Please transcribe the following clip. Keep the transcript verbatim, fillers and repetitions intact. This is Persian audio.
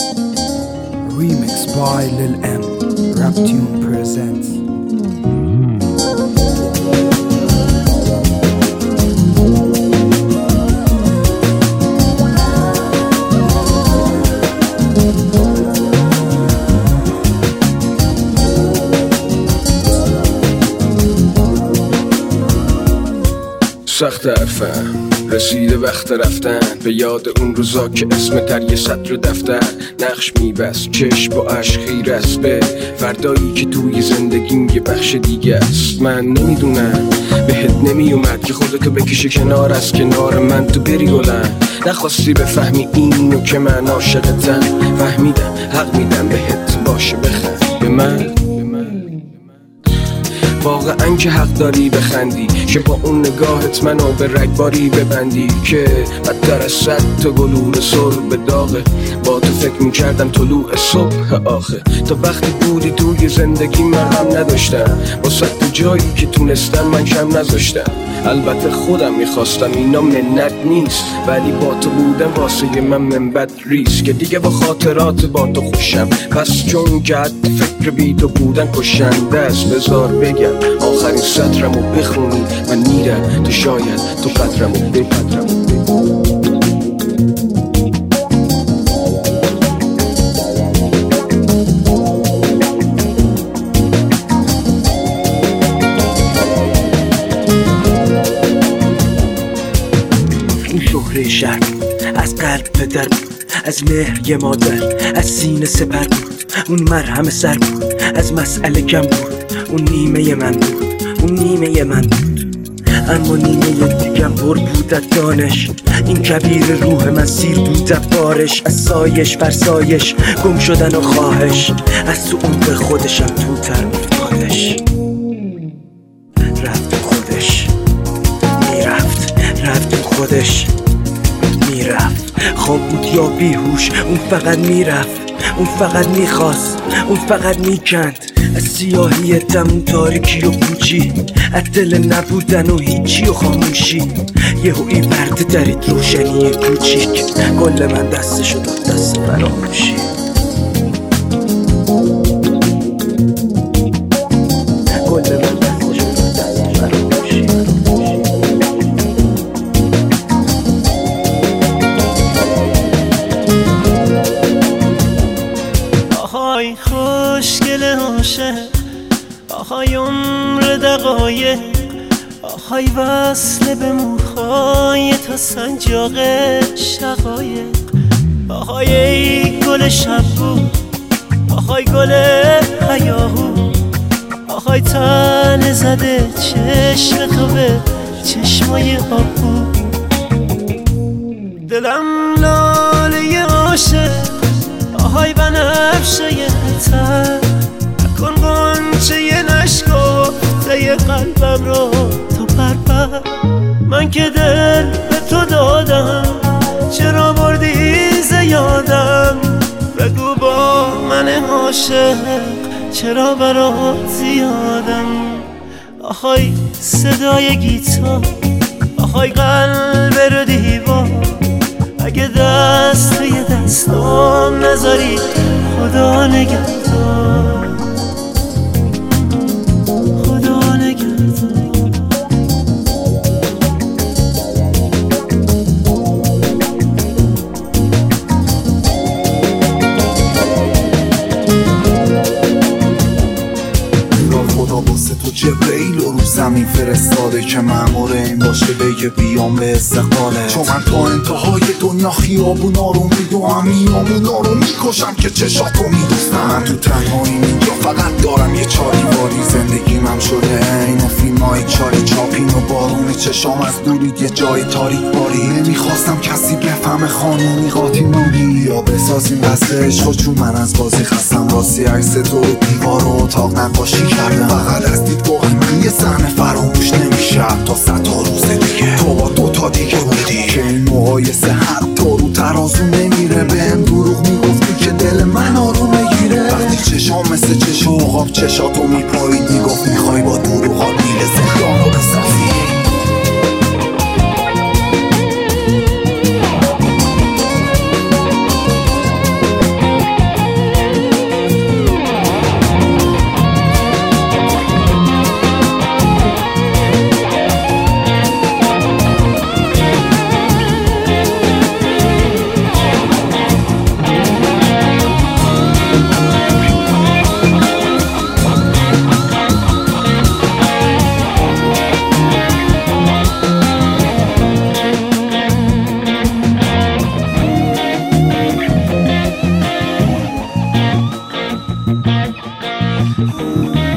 Remix by Lil M. Raptune presents. سخت حرفم رسیده وقت رفتن به یاد اون روزا که اسم تر یه سطر دفتر نقش میبست چشم با عشق خیره است به فردایی که توی زندگیم یه بخش دیگه است. من نمیدونم بهت نمیومد که خودتو بکشی کنار از کنار من تو بری بلند. نخواستی بفهمی اینو که من عاشقتم، فهمیدم حق میدم بهت باشه بخند به من. واقعا که حق داری بخندی که با اون نگاهت منو به رگباری ببندی که بدتر از صد تا گلوله سر به داغه. با تو فکر میکردم طلوع صبح آخه تا وقتی بودی توی زندگی من هم نداشتم با صد تا جایی که تونستم من کم نذاشتم. البته خودم میخواستم اینا منت نیست ولی با تو بودم واسه من منبت ریست که دیگه با خاطرات با تو خوشم. پس چون که فکر بی تو بودن کشنده است بذار بگم آخرین سطرمو بخونی من میرم تو شاید تو قدرمو بپدرمو این شهره شهر بود، از قلب پدر بود، از مهر یه مادر، از سینه سپر بود. اون مرهم سر بود، از مسئله کم بود. اون نیمه من بود، اون نیمه من بود. اما نیمه دیگم پر بود از دانش. این کبیر روح من سیر بود از بارش. از سایش فرسایش گم شدن و خواهش. از تو عمق خودشم تو تر افتادش. رفت خودش میرفت، رفت خودش میرفت. خواب بود یا بیهوش اون فقط میرفت، اون فقط میخواست، اون فقط میکند. از سیاهی دم اون تاریکی و پوچی، از دل نبودن و هیچی و خاموشی. یهویی پرده درید روشنی کوچیک. کل من دستشو داد دست فراموشی. کل من دستشو داد دست فراموشی. آهای خوشگل عاشق، آهای عمر دقایق، آهای وصل به موهای تا سنجاق شقایق. آهای ای گل شبو، آهای گل هیاهو، آهای تن زده چشم تو به چشمای آبو. دلم لاله عاشق، آهای بنفشه تر، نکن غنچه نشکفته قلبم رو تو پرپر. من که دل به تو دادم چرا بردی زیادم؟ بگو با من عاشق چرا برات زیادم؟ آهای صدای گیتار، آهای قلب رو دیوار. اگه دست توی دستام نذاری خدا نگهدار، خدا نگهدار. خدا واسه تو جبرئیل رو زمین فرستاده که مأمور این باشه بگه بیام به استقباله. چون من تا انتهای دنیا خیابونا رو میدوام، میامونا رو میکشم که چشاتو میدوستم. من تو تنهایی اینجا فقط دارم یه چاریواری. زندگیم هم شده اینو فیلم های چاری چاپین و بارون چشام از دورید یه جای تاریک باری. نمیخواستم کسی بفهمه خانومی قاطی موری یا بسازیم قصد عشق. چون من از بازی خستم راستی عکس تو رو دیوار و اتاق نقاشی کردم. فقط از دیدگاه من یه صحنه فراموش نمیشه تا صد تا روز دیگه تو با دوتا دیگه بودی که این مقایسه حتی رو ترازو نمیره. بهم دروغ میگفتی که دل من آروم بگیره. وقتی چشام مثل چشم عقاب چشاتو میپایید میگفت میخوای با دروغات میره زندان رو بسازی. بود.